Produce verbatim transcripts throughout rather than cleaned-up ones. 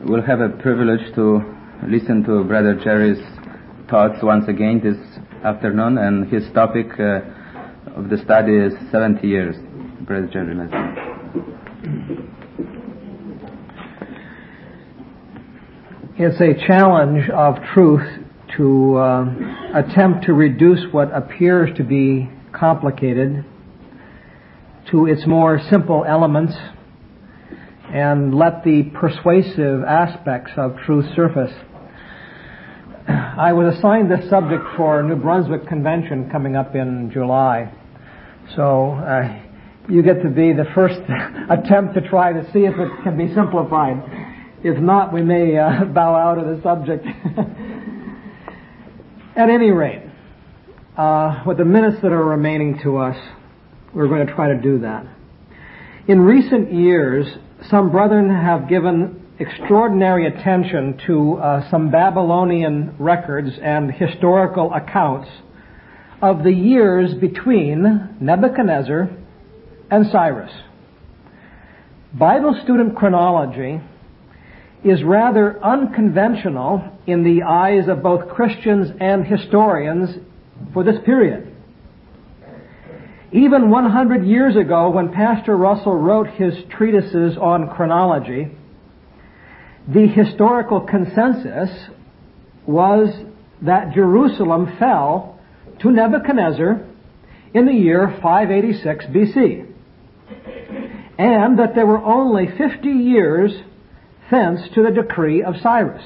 we'll have a privilege to listen to Brother Jerry's thoughts once again this afternoon, and his topic uh, of the study is seventy years. Brother Jerry, let's It's a challenge of truth to uh, attempt to reduce what appears to be complicated to its more simple elements and let the persuasive aspects of truth surface. I was assigned this subject for New Brunswick Convention coming up in July. So uh, you get to be the first attempt to try to see if it can be simplified. If not, we may uh, bow out of the subject. At any rate, uh, with the minutes that are remaining to us, we're going to try to do that. In recent years, some brethren have given extraordinary attention to uh, some Babylonian records and historical accounts of the years between Nebuchadnezzar and Cyrus. Bible student chronology is rather unconventional in the eyes of both Christians and historians for this period. Even one hundred years ago, when Pastor Russell wrote his treatises on chronology, the historical consensus was that Jerusalem fell to Nebuchadnezzar in the year five eighty-six B C, and that there were only fifty years thence to the decree of Cyrus.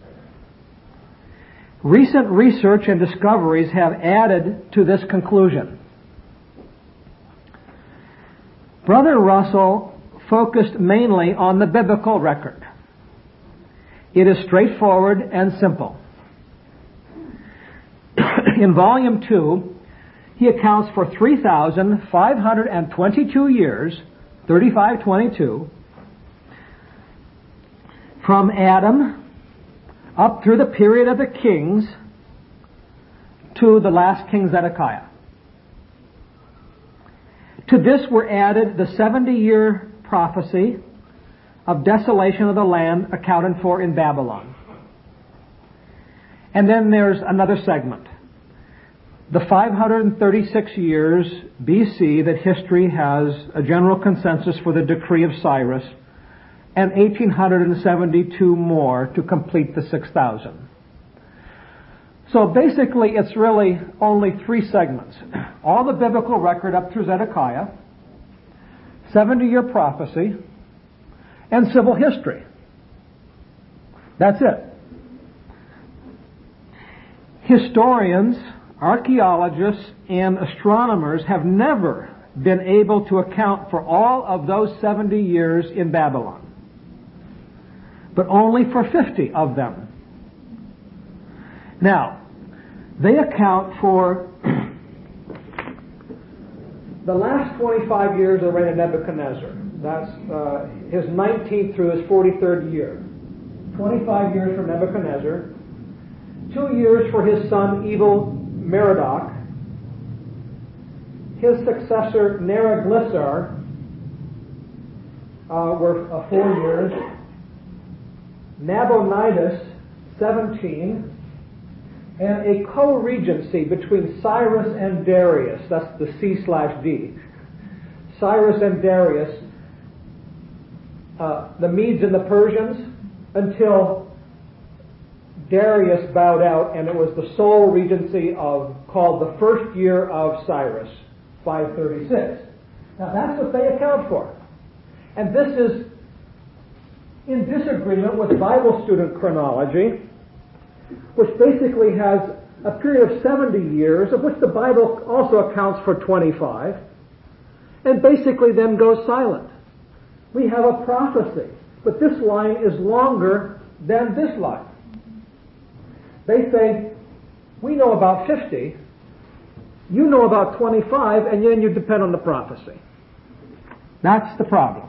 Recent research and discoveries have added to this conclusion. Brother Russell focused mainly on the biblical record. It is straightforward and simple. In Volume two, he accounts for three thousand five hundred twenty-two years, thirty-five twenty-two, from Adam up through the period of the kings to the last king Zedekiah. To this were added the seventy-year prophecy of desolation of the land accounted for in Babylon. And then there's another segment, the five hundred thirty-six years B C that history has a general consensus for the decree of Cyrus, and one thousand eight hundred seventy-two more to complete the six thousand. So basically it's really only three segments. All the biblical record up through Zedekiah, seventy-year prophecy, and civil history. That's it. Historians, archaeologists, and astronomers have never been able to account for all of those seventy years in Babylon, but only for fifty of them. Now, they account for the last twenty-five years of the reign of Nebuchadnezzar. That's uh, his nineteenth through his forty-third year. twenty-five years for Nebuchadnezzar. Two years for his son, Evil Merodach. His successor, Neriglissar, uh, were uh, four years. Nabonidus, seventeen. And a co-regency between Cyrus and Darius. That's the C slash D. Cyrus and Darius, uh, the Medes and the Persians, until Darius bowed out, and it was the sole regency of called the first year of Cyrus, five thirty-six. Now that's what they account for. And this is in disagreement with Bible student chronology, which basically has a period of seventy years, of which the Bible also accounts for twenty-five, and basically then goes silent. We have a prophecy, but this line is longer than this line. They say, we know about fifty, you know about twenty-five, and then you depend on the prophecy. That's the problem.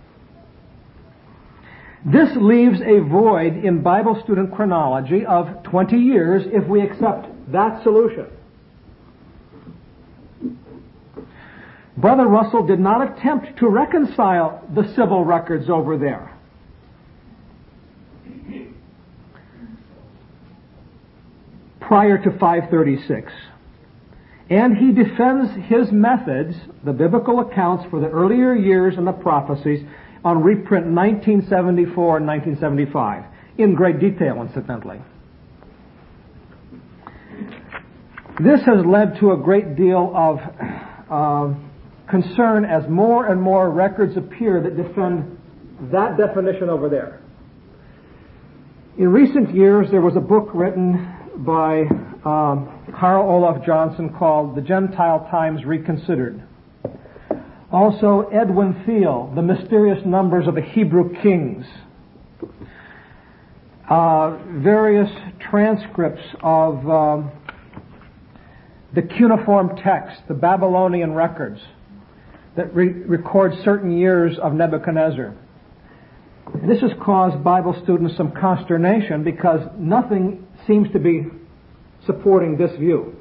This leaves a void in Bible student chronology of twenty years if we accept that solution. Brother Russell did not attempt to reconcile the civil records over there. prior to five thirty-six. And he defends his methods, the biblical accounts for the earlier years and the prophecies, on reprint nineteen seventy-four and nineteen seventy-five, in great detail, incidentally. This has led to a great deal of uh, concern as more and more records appear that defend that definition over there. In recent years, there was a book written by um, Carl Olaf Johnson called The Gentile Times Reconsidered. Also, Edwin Thiel, The Mysterious Numbers of the Hebrew Kings. Uh, various transcripts of um, the cuneiform text, the Babylonian records that re- record certain years of Nebuchadnezzar. This has caused Bible students some consternation because nothing seems to be supporting this view.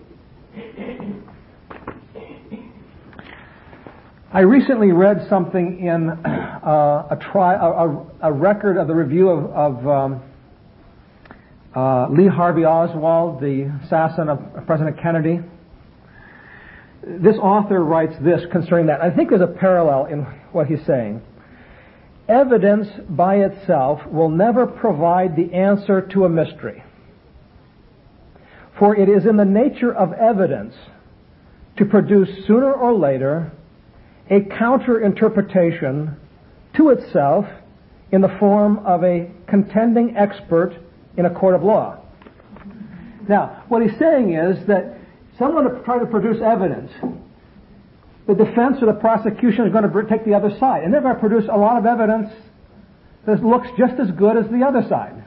I recently read something in uh, a, tri- a, a record of the review of, of um, uh, Lee Harvey Oswald, the assassin of President Kennedy. This author writes this concerning that. I think there's a parallel in what he's saying. Evidence by itself will never provide the answer to a mystery. For it is in the nature of evidence to produce sooner or later a counter-interpretation to itself in the form of a contending expert in a court of law. Now, what he's saying is that someone trying to produce evidence, the defense or the prosecution is going to take the other side, and they're going to produce a lot of evidence that looks just as good as the other side.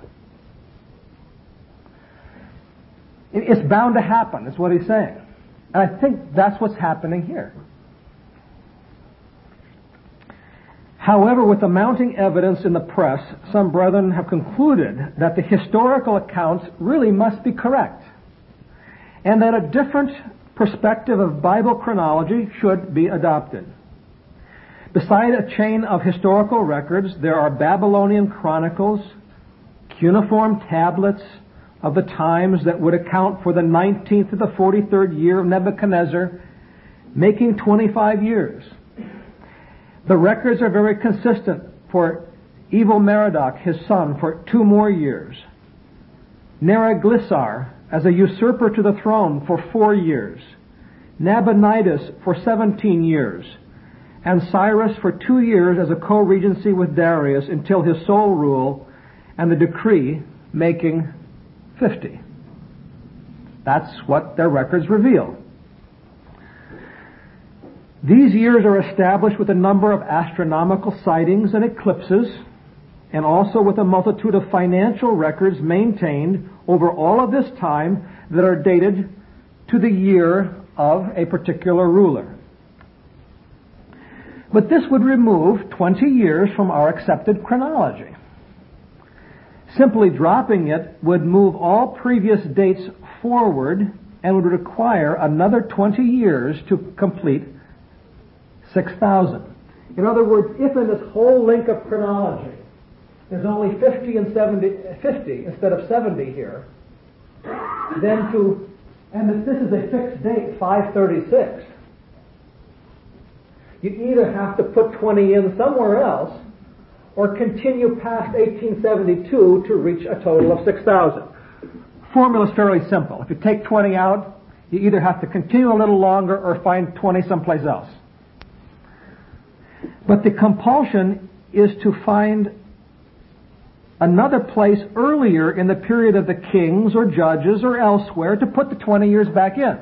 It's bound to happen, is what he's saying. And I think that's what's happening here. However, with the mounting evidence in the press, some brethren have concluded that the historical accounts really must be correct, and that a different perspective of Bible chronology should be adopted. Beside a chain of historical records, there are Babylonian chronicles, cuneiform tablets of the times that would account for the nineteenth to the forty-third year of Nebuchadnezzar, making twenty-five years. The records are very consistent for Evil-Merodach, his son, for two more years. Neriglissar as a usurper to the throne for four years. Nabonidus for seventeen years. And Cyrus for two years as a co-regency with Darius until his sole rule and the decree making fifty. That's what their records reveal. These years are established with a number of astronomical sightings and eclipses, and also with a multitude of financial records maintained over all of this time that are dated to the year of a particular ruler. But this would remove twenty years from our accepted chronology. Simply dropping it would move all previous dates forward and would require another twenty years to complete six thousand. In other words, if in this whole link of chronology there's only fifty and seventy, fifty instead of seventy here, then to, and if this is a fixed date, five thirty-six, you either have to put twenty in somewhere else or continue past eighteen seventy-two to reach a total of six thousand. Formula is fairly simple. If you take twenty out, you either have to continue a little longer or find twenty someplace else. But the compulsion is to find another place earlier in the period of the kings or judges or elsewhere to put the twenty years back in.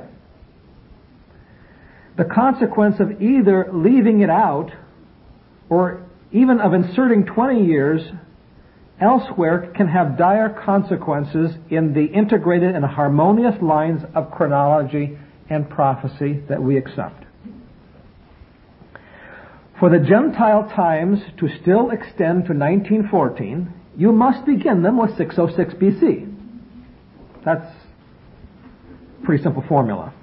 The consequence of either leaving it out or even of inserting twenty years elsewhere can have dire consequences in the integrated and harmonious lines of chronology and prophecy that we accept. For the Gentile times to still extend to nineteen fourteen, you must begin them with six oh six B C. That's a pretty simple formula.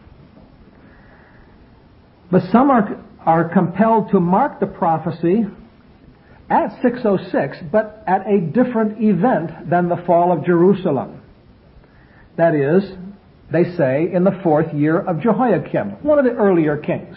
But some are, are compelled to mark the prophecy at six oh six, but at a different event than the fall of Jerusalem. That is, they say, in the fourth year of Jehoiakim, one of the earlier kings.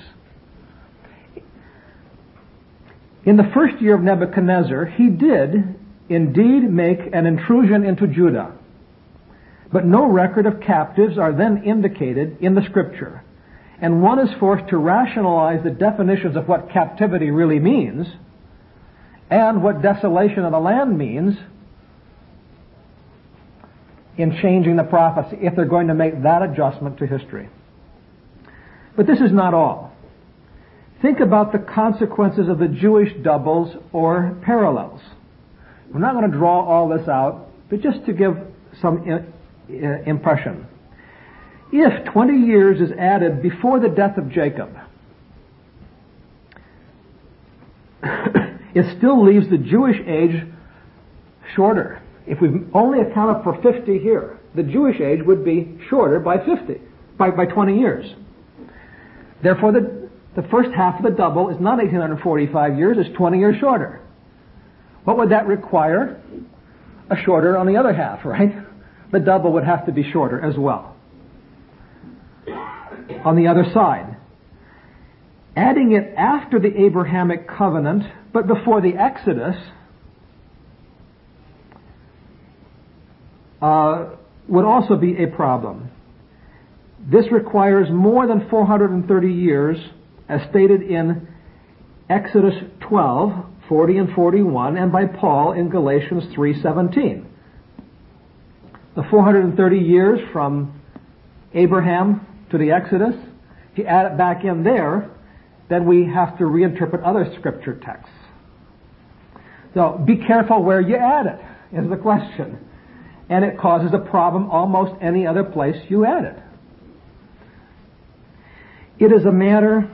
In the first year of Nebuchadnezzar, he did indeed make an intrusion into Judah. But no record of captives are then indicated in the scripture. And one is forced to rationalize the definitions of what captivity really means and what desolation of the land means in changing the prophecy, if they're going to make that adjustment to history. But this is not all. Think about the consequences of the Jewish doubles or parallels. We're not going to draw all this out, but just to give some impression. If twenty years is added before the death of Jacob, it still leaves the Jewish age shorter. If we only accounted for fifty here, the Jewish age would be shorter by fifty, by, by twenty years. Therefore, the, the first half of the double is not eighteen forty-five years, it's twenty years shorter. What would that require? A shorter on the other half, right? The double would have to be shorter as well. On the other side, adding it after the Abrahamic covenant, but before the Exodus, uh, would also be a problem. This requires more than four hundred thirty years, as stated in Exodus twelve, forty and forty-one, and by Paul in Galatians three seventeen. The four hundred thirty years from Abraham to the Exodus, if you add it back in there, then we have to reinterpret other scripture texts. So be careful where you add it, is the question. And it causes a problem almost any other place you add it. It is a matter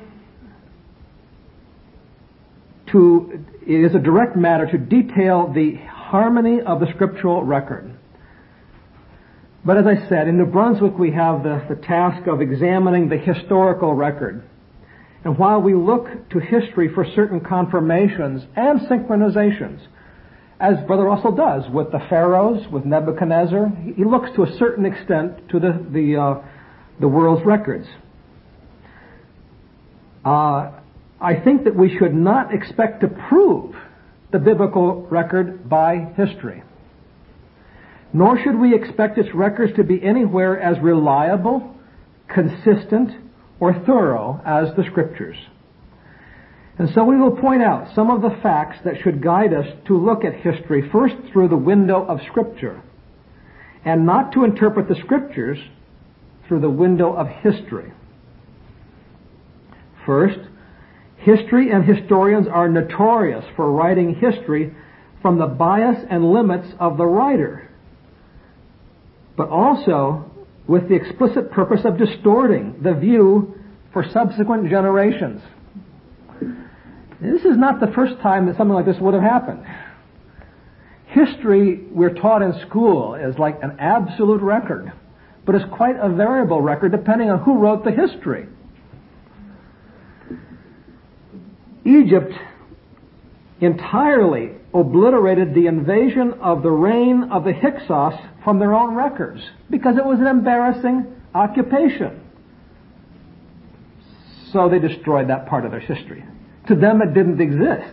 to, it is a direct matter to detail the harmony of the scriptural record. But as I said, in New Brunswick we have the, the task of examining the historical record. And while we look to history for certain confirmations and synchronizations, as Brother Russell does with the pharaohs, with Nebuchadnezzar, he looks to a certain extent to the the, uh, the world's records. Uh, I think that we should not expect to prove the biblical record by history. Nor should we expect its records to be anywhere as reliable, consistent, or thorough as the Scriptures. And so we will point out some of the facts that should guide us to look at history first through the window of Scripture, and not to interpret the Scriptures through the window of history. First, history and historians are notorious for writing history from the bias and limits of the writer, but also with the explicit purpose of distorting the view for subsequent generations. This is not the first time that something like this would have happened. History, we're taught in school, is like an absolute record, but it's quite a variable record depending on who wrote the history. Egypt entirely obliterated the invasion of the reign of the Hyksos from their own records because it was an embarrassing occupation. So they destroyed that part of their history. To them it didn't exist.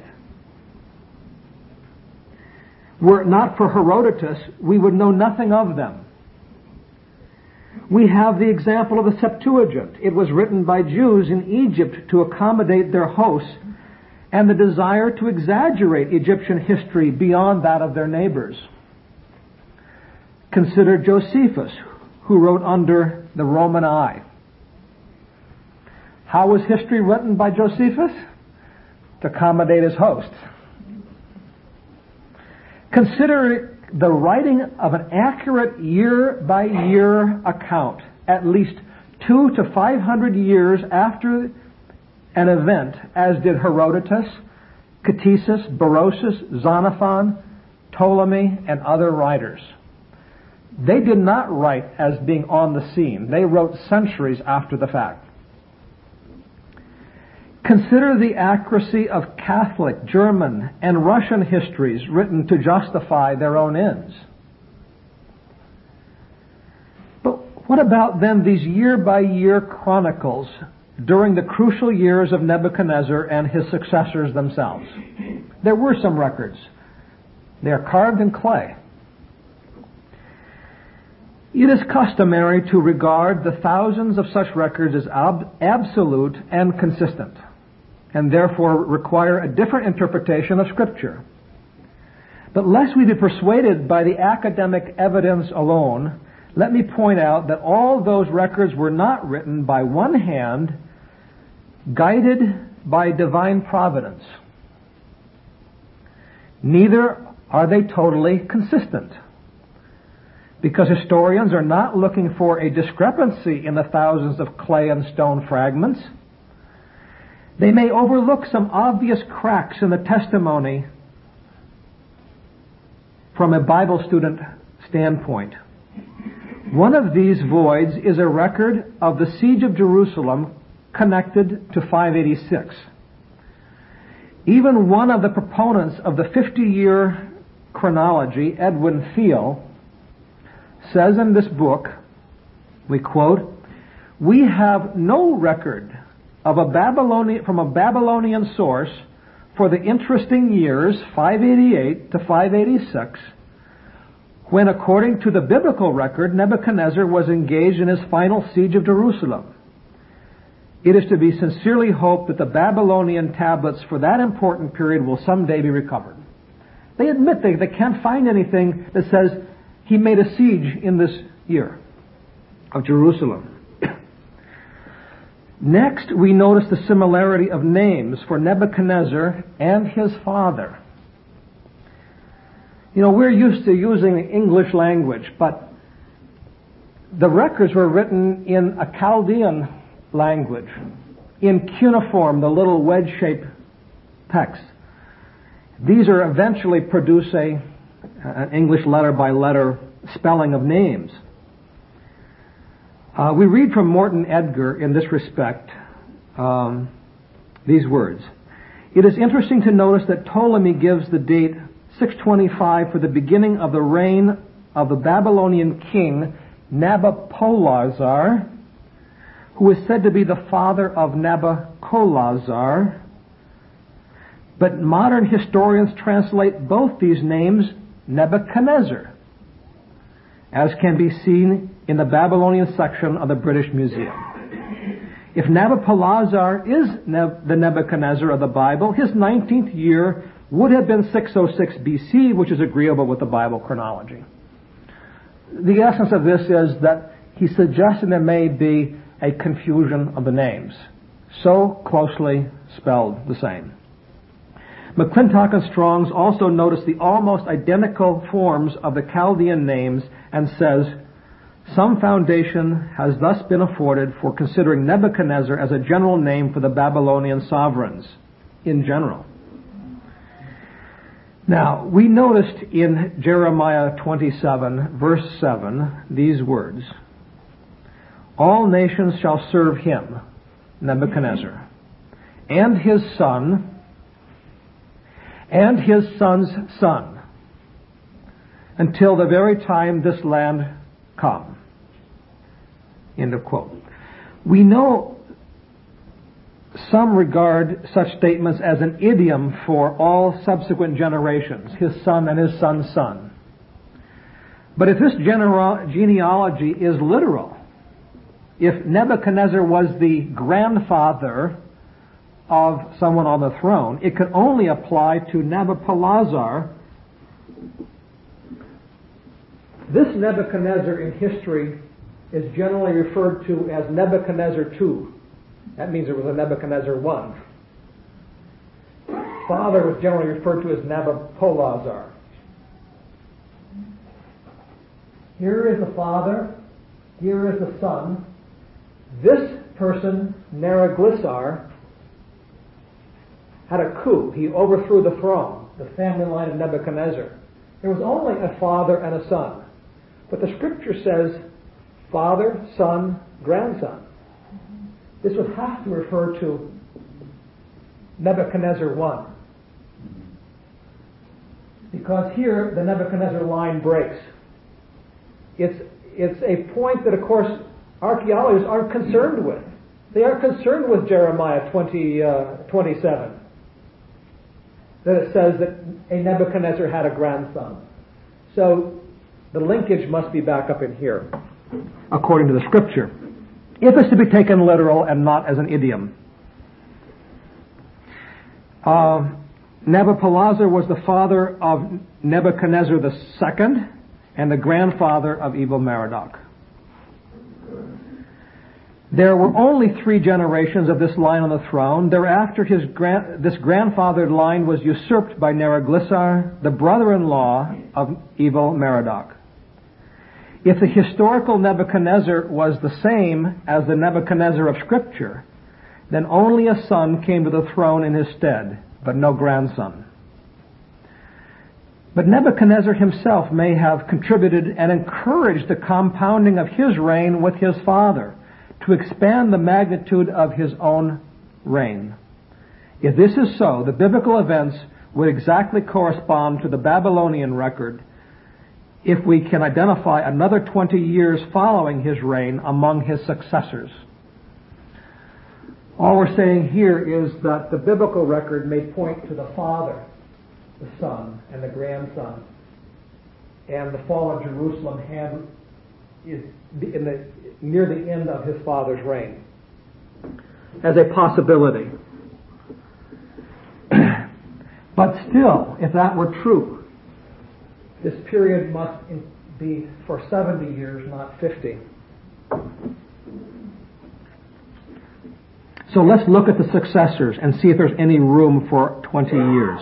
Were it not for Herodotus, we would know nothing of them. We have the example of the Septuagint. It was written by Jews in Egypt to accommodate their hosts and the desire to exaggerate Egyptian history beyond that of their neighbors. Consider Josephus, who wrote under the Roman eye. How was history written by Josephus? To accommodate his hosts. Consider the writing of an accurate year-by-year account, at least two to five hundred years after an event, as did Herodotus, Ctesias, Berosus, Xenophon, Ptolemy, and other writers. They did not write as being on the scene. They wrote centuries after the fact. Consider the accuracy of Catholic, German, and Russian histories written to justify their own ends. But What about then these year-by-year chronicles during the crucial years of Nebuchadnezzar and his successors themselves? There were some records. They are carved in clay. It is customary to regard the thousands of such records as ab- absolute and consistent, and therefore require a different interpretation of Scripture. But lest we be persuaded by the academic evidence alone, let me point out that all those records were not written by one hand, guided by divine providence. Neither are they totally consistent, because historians are not looking for a discrepancy in the thousands of clay and stone fragments. They may overlook some obvious cracks in the testimony from a Bible student standpoint. One of these voids is a record of the siege of Jerusalem connected to five eighty-six. Even one of the proponents of the fifty-year chronology, Edwin Thiel, says in this book, we quote, "We have no record of a Babylonian, from a Babylonian source for the interesting years five eighty-eight to five eighty-six, when, according to the biblical record, Nebuchadnezzar was engaged in his final siege of Jerusalem. It is to be sincerely hoped that the Babylonian tablets for that important period will someday be recovered." They admit they, they can't find anything that says he made a siege in this year of Jerusalem. Next, we notice the similarity of names for Nebuchadnezzar and his father. You know, we're used to using the English language, but the records were written in a Chaldean language, in cuneiform, the little wedge-shaped text. These are eventually produce a, an English letter-by-letter spelling of names. Uh, we read from Morton Edgar in this respect um, these words. "It is interesting to notice that Ptolemy gives the date six twenty-five for the beginning of the reign of the Babylonian king Nabopolassar, who is said to be the father of Nabokolassar. But modern historians translate both these names Nebuchadnezzar, as can be seen in the Babylonian section of the British Museum. If Nabopolassar is Neb- the Nebuchadnezzar of the Bible, his nineteenth year would have been six oh six B C, which is agreeable with the Bible chronology." The essence of this is that he's suggesting there may be a confusion of the names, so closely spelled the same. McClintock and Strong's also notice the almost identical forms of the Chaldean names and says, "Some foundation has thus been afforded for considering Nebuchadnezzar as a general name for the Babylonian sovereigns in general." Now, we noticed in Jeremiah twenty-seven, verse seven, these words, "All nations shall serve him," Nebuchadnezzar, "and his son, and his son's son, until the very time this land come." End of quote. We know some regard such statements as an idiom for all subsequent generations, his son and his son's son. But if this genera- genealogy is literal, if Nebuchadnezzar was the grandfather of someone on the throne, it could only apply to Nabopolassar. This Nebuchadnezzar in history is generally referred to as Nebuchadnezzar the Second. That means it was a Nebuchadnezzar the First. Father was generally referred to as Nabopolassar. Here is the father, here is the son. This person, Neriglissar, had a coup. He overthrew the throne, the family line of Nebuchadnezzar. There was only a father and a son. But the scripture says father, son, grandson. This would have to refer to Nebuchadnezzar the First. Because here the Nebuchadnezzar line breaks. It's, it's a point that, of course, archaeologists aren't concerned with. They are concerned with Jeremiah twenty, uh, twenty-seven. That it says that a Nebuchadnezzar had a grandson. So the linkage must be back up in here, according to the scripture, if it's to be taken literal and not as an idiom. Uh, Nabopolassar was the father of Nebuchadnezzar the second and the grandfather of Evil-Merodach. There were only three generations of this line on the throne. Thereafter, his grand, this grandfathered line was usurped by Neriglissar, the brother-in-law of Evil-Merodach. If the historical Nebuchadnezzar was the same as the Nebuchadnezzar of Scripture, then only a son came to the throne in his stead, but no grandson. But Nebuchadnezzar himself may have contributed and encouraged the compounding of his reign with his father, to expand the magnitude of his own reign. If this is so, the biblical events would exactly correspond to the Babylonian record if we can identify another twenty years following his reign among his successors. All we're saying here is that the biblical record may point to the father, the son, and the grandson, and the fall of Jerusalem had is in the, near the end of his father's reign, as a possibility. But still, if that were true, this period must be for seventy years, not fifty. So let's look at the successors and see if there's any room for twenty years.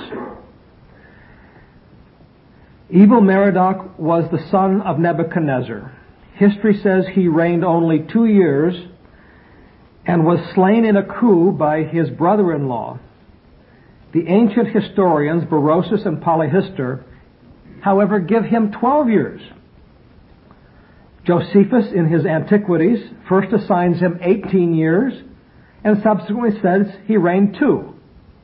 Evil-Merodach was the son of Nebuchadnezzar. History says he reigned only two years and was slain in a coup by his brother-in-law. The ancient historians, Berosus and Polyhistor, however, give him twelve years. Josephus, in his Antiquities, first assigns him eighteen years and subsequently says he reigned two.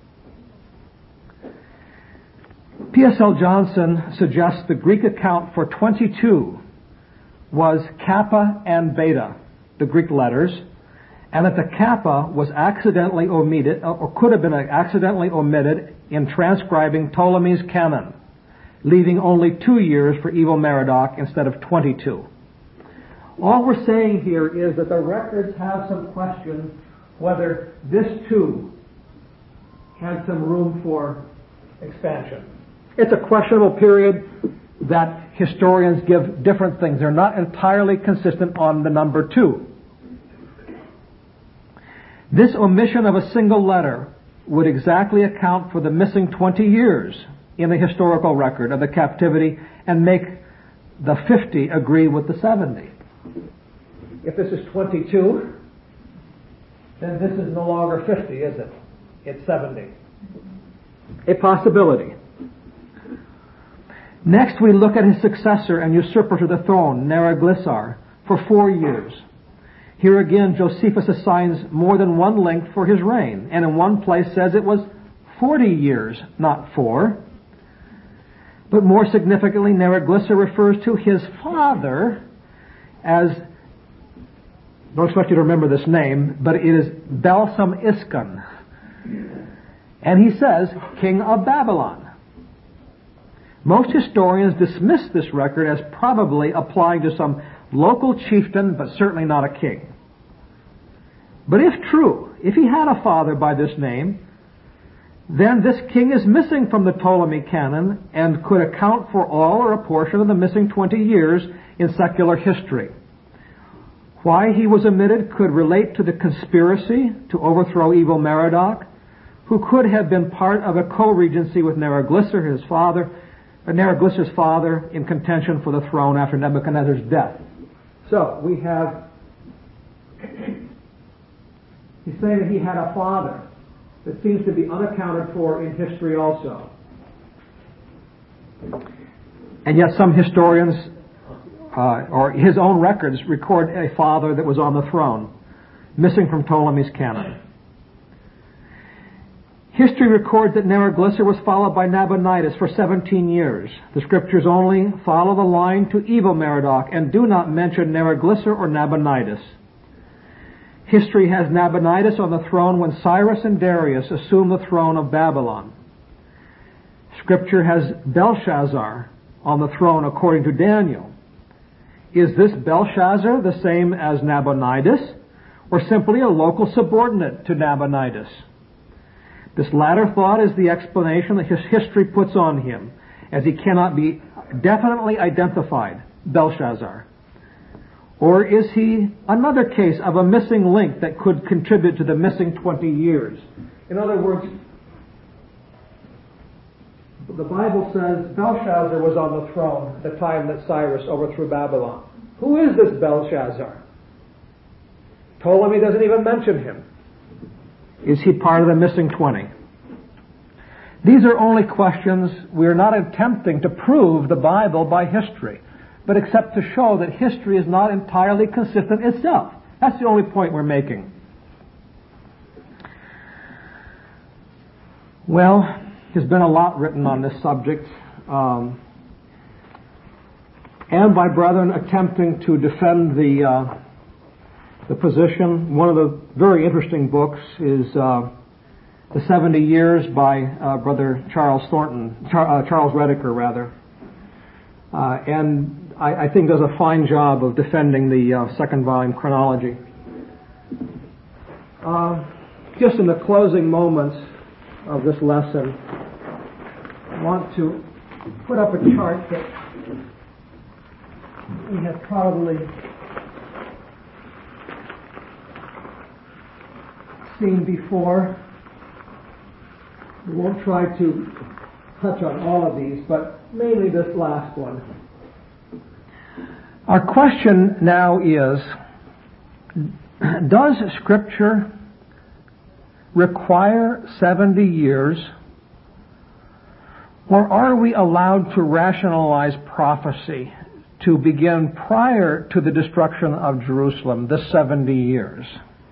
P S L Johnson suggests the Greek account for twenty-two was Kappa and Beta, the Greek letters, and that the Kappa was accidentally omitted, or could have been accidentally omitted in transcribing Ptolemy's canon, leaving only two years for Evil-Merodach instead of twenty-two. All we're saying here is that the records have some question whether this too had some room for expansion. It's a questionable period that historians give different things. They're not entirely consistent on the number two. This omission of a single letter would exactly account for the missing twenty years in the historical record of the captivity and make the fifty agree with the seventy. If this is twenty-two, then this is no longer fifty, is it? It's seventy. A possibility. Next, we look at his successor and usurper to the throne, Neriglissar, for four years. Here again, Josephus assigns more than one length for his reign, and in one place says it was forty years, not four. But more significantly, Neriglissar refers to his father as, don't expect you to remember this name, but it is Belsam-Iskan. And he says, king of Babylon. Most historians dismiss this record as probably applying to some local chieftain, but certainly not a king. But if true, if he had a father by this name, then this king is missing from the Ptolemy canon and could account for all or a portion of the missing twenty years in secular history. Why he was omitted could relate to the conspiracy to overthrow Evil-Merodach, who could have been part of a co-regency with Neriglissar, his father, or Neriglissar's father, in contention for the throne after Nebuchadnezzar's death. So we have, he's saying that he had a father that seems to be unaccounted for in history also. And yet some historians, uh, or his own records, record a father that was on the throne, missing from Ptolemy's canon. History records that Neriglissar was followed by Nabonidus for seventeen years. The scriptures only follow the line to Evil Merodach and do not mention Neriglissar or Nabonidus. History has Nabonidus on the throne when Cyrus and Darius assumed the throne of Babylon. Scripture has Belshazzar on the throne according to Daniel. Is this Belshazzar the same as Nabonidus, or simply a local subordinate to Nabonidus? This latter thought is the explanation that his history puts on him, as he cannot be definitely identified, Belshazzar. Or is he another case of a missing link that could contribute to the missing twenty years? In other words, the Bible says Belshazzar was on the throne at the time that Cyrus overthrew Babylon. Who is this Belshazzar? Ptolemy doesn't even mention him. Is he part of the missing twenty? These are only questions. We are not attempting to prove the Bible by history, but except to show that history is not entirely consistent itself. That's the only point we're making. Well, there's been a lot written on this subject, um, and by brethren attempting to defend the uh, the position. One of the very interesting books is uh, The seventy Years by uh, Brother Charles Thornton, Char- uh, Charles Rediker, rather. Uh, and I, I think does a fine job of defending the uh, second volume chronology. Uh, just in the closing moments of this lesson, I want to put up a chart that we have probably seen before. We won't try to touch on all of these, but mainly this last one. Our question now is, does Scripture require seventy years, or are we allowed to rationalize prophecy to begin prior to the destruction of Jerusalem, the seventy years?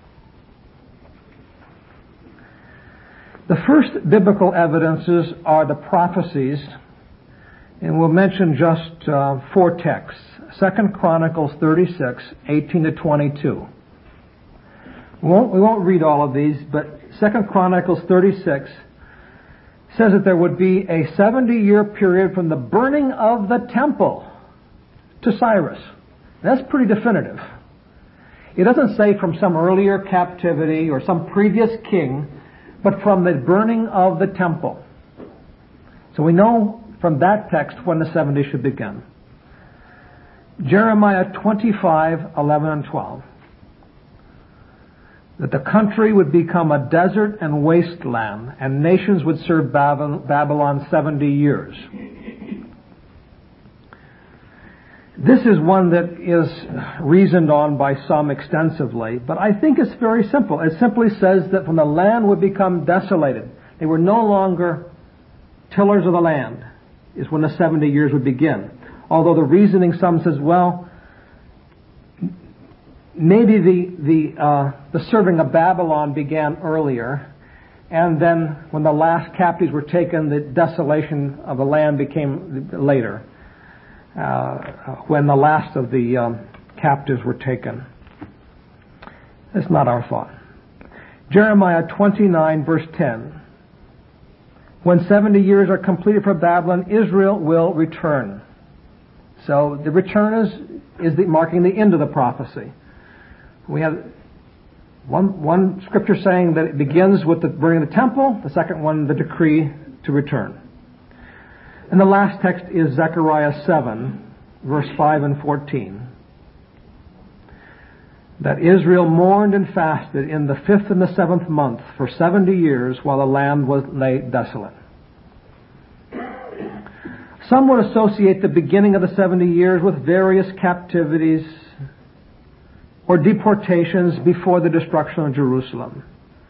The first biblical evidences are the prophecies, and we'll mention just uh, four texts. Second Chronicles thirty-six, eighteen to twenty-two. We won't, we won't read all of these, but Second Chronicles thirty-six says that there would be a seventy-year period from the burning of the temple to Cyrus. That's pretty definitive. It doesn't say from some earlier captivity or some previous king, but from the burning of the temple. So we know from that text when the seventy should begin. Jeremiah twenty-five, eleven and twelve. That the country would become a desert and wasteland, and nations would serve Babylon seventy years. This is one that is reasoned on by some extensively, but I think it's very simple. It simply says that when the land would become desolated, they were no longer tillers of the land, is when the seventy years would begin. Although the reasoning, some says, well, maybe the the uh, the serving of Babylon began earlier, and then when the last captives were taken, the desolation of the land became later. Uh, when the last of the um, captives were taken. That's not our thought. Jeremiah twenty-nine, verse ten. When seventy years are completed for Babylon, Israel will return. So the return is, is the, marking the end of the prophecy. We have one, one scripture saying that it begins with the burning of the temple, the second one, the decree to return. And the last text is Zechariah seven, verse five and fourteen. That Israel mourned and fasted in the fifth and the seventh month for seventy years while the land was laid desolate. Some would associate the beginning of the seventy years with various captivities or deportations before the destruction of Jerusalem.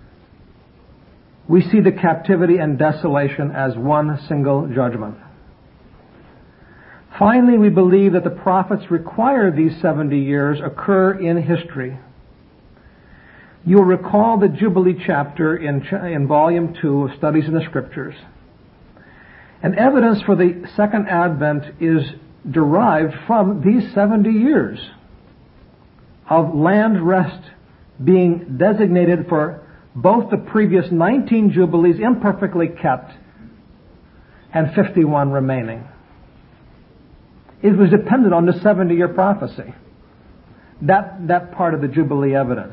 We see the captivity and desolation as one single judgment. Finally, we believe that the prophets require these seventy years occur in history. You'll recall the Jubilee chapter in, in Volume two of Studies in the Scriptures. And evidence for the Second Advent is derived from these seventy years of land rest being designated for both the previous nineteen Jubilees imperfectly kept and fifty-one remaining. It was dependent on the seventy-year prophecy, that, that part of the Jubilee evidence.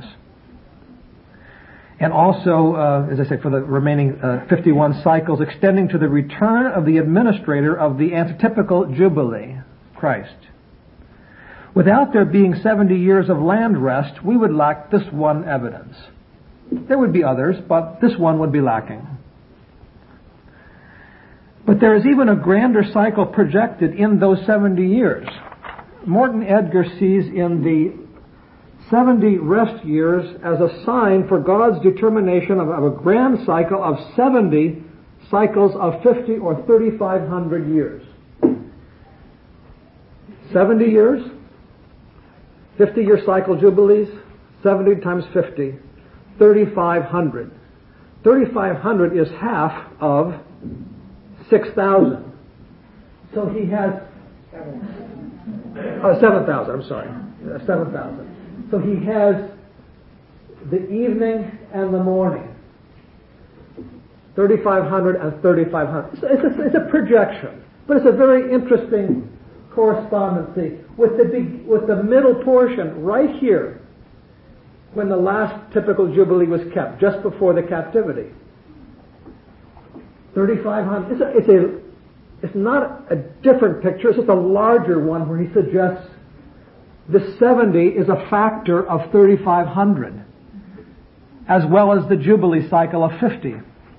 And also, uh, as I say, for the remaining uh, fifty-one cycles, extending to the return of the administrator of the antitypical Jubilee, Christ. Without there being seventy years of land rest, we would lack this one evidence. There would be others, but this one would be lacking. But there is even a grander cycle projected in those seventy years. Morton Edgar sees in the seventy rest years as a sign for God's determination of, of a grand cycle of seventy cycles of fifty or thirty-five hundred years. seventy years, fifty-year cycle jubilees, seventy times fifty, thirty-five hundred. thirty-five hundred is half of six thousand. So he has uh, seven thousand, I'm sorry, uh, seven thousand. So he has the evening and the morning. thirty-five hundred and thirty-five hundred. So it's, a, it's a projection, but it's a very interesting correspondency with the big, with the middle portion right here, when the last typical Jubilee was kept, just before the captivity. thirty-five hundred. It's a, it's a, it's not a different picture. It's just a larger one where he suggests the seventy is a factor of thirty-five hundred, as well as the Jubilee cycle of fifty.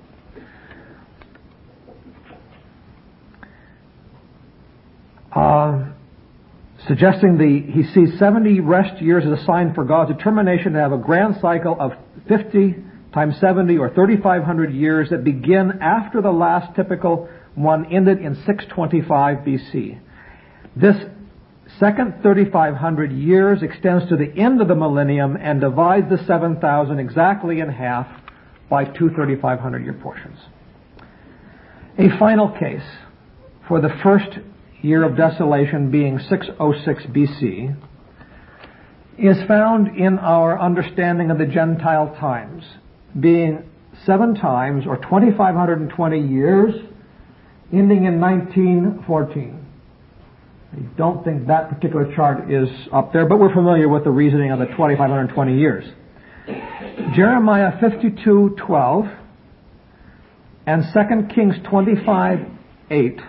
Uh, suggesting the he sees seventy rest years as a sign for God's determination to have a grand cycle of fifty times seventy, or thirty-five hundred years, that begin after the last typical one ended in six twenty-five B C. This second thirty-five hundred years extends to the end of the millennium and divides the seven thousand exactly in half by two thirty-five hundred year portions. A final case for the first year of desolation being six oh six B C is found in our understanding of the Gentile times, being seven times, or two thousand five hundred twenty years, ending in nineteen fourteen. I don't think that particular chart is up there, but we're familiar with the reasoning of the two thousand five hundred twenty years. Jeremiah fifty-two twelve and Second Kings twenty-five eight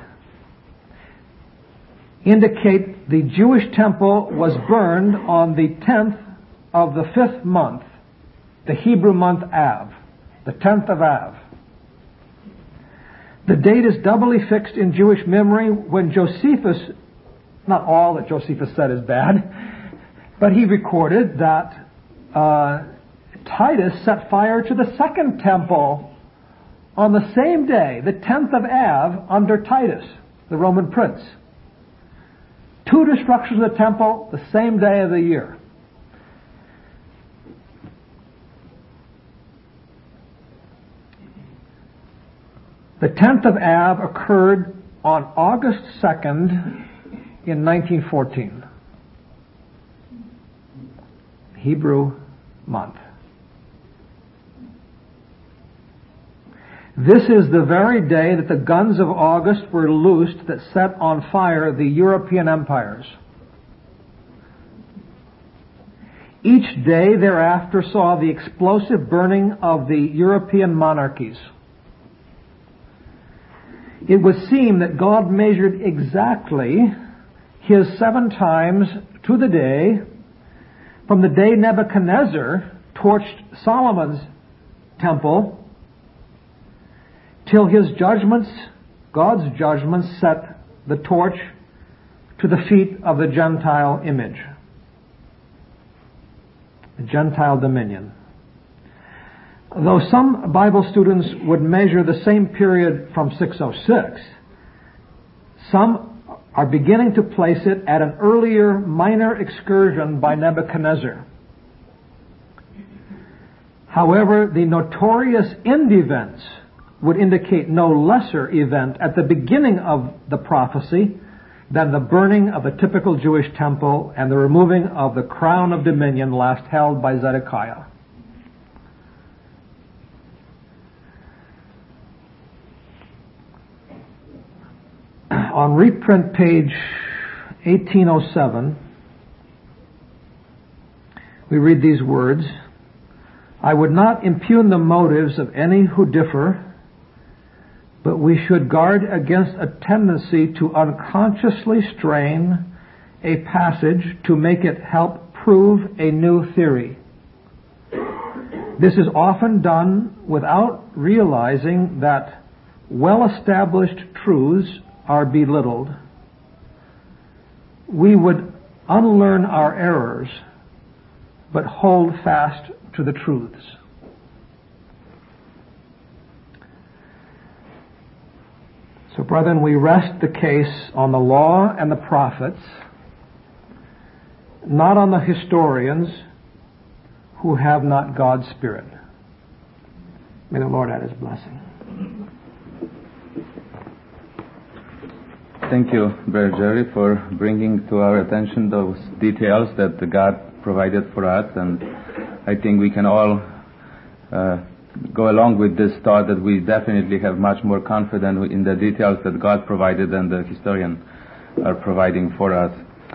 indicate the Jewish temple was burned on the tenth of the fifth month, the Hebrew month Av, the tenth of Av. The date is doubly fixed in Jewish memory when Josephus, not all that Josephus said is bad, but he recorded that uh, Titus set fire to the second temple on the same day, the tenth of Av, under Titus, the Roman prince. Two destructions of the temple the same day of the year. The tenth of Av occurred on August second in nineteen fourteen. Hebrew month. This is the very day that the guns of August were loosed that set on fire the European empires. Each day thereafter saw the explosive burning of the European monarchies. It would seem that God measured exactly his seven times to the day from the day Nebuchadnezzar torched Solomon's temple till his judgments, God's judgments, set the torch to the feet of the Gentile image, the Gentile dominion. Though some Bible students would measure the same period from six oh six, some are beginning to place it at an earlier minor excursion by Nebuchadnezzar. However, the notorious end events would indicate no lesser event at the beginning of the prophecy than the burning of the typical Jewish temple and the removing of the crown of dominion last held by Zedekiah. On reprint page eighteen oh seven, we read these words, "I would not impugn the motives of any who differ, but we should guard against a tendency to unconsciously strain a passage to make it help prove a new theory. This is often done without realizing that well-established truths are belittled. We would unlearn our errors, but hold fast to the truths." So, brethren, we rest the case on the law and the prophets, not on the historians who have not God's Spirit. May the Lord add His blessing. Thank you, Brother Jerry, for bringing to our attention those details that God provided for us, and I think we can all uh, go along with this thought that we definitely have much more confidence in the details that God provided than the historians are providing for us.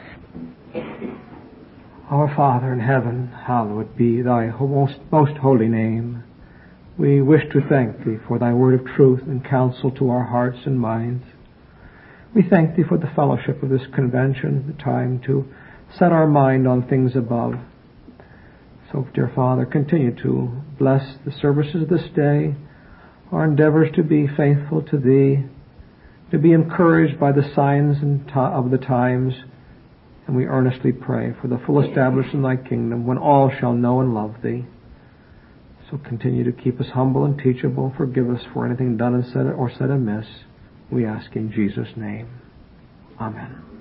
Our Father in heaven, hallowed be Thy most, most holy name. We wish to thank Thee for Thy word of truth and counsel to our hearts and minds. We thank Thee for the fellowship of this convention, the time to set our mind on things above. So, dear Father, continue to bless the services this day, our endeavors to be faithful to Thee, to be encouraged by the signs of the times, and we earnestly pray for the full establishment of Thy kingdom when all shall know and love Thee. So continue to keep us humble and teachable. Forgive us for anything done and said or said amiss. We ask in Jesus' name. Amen.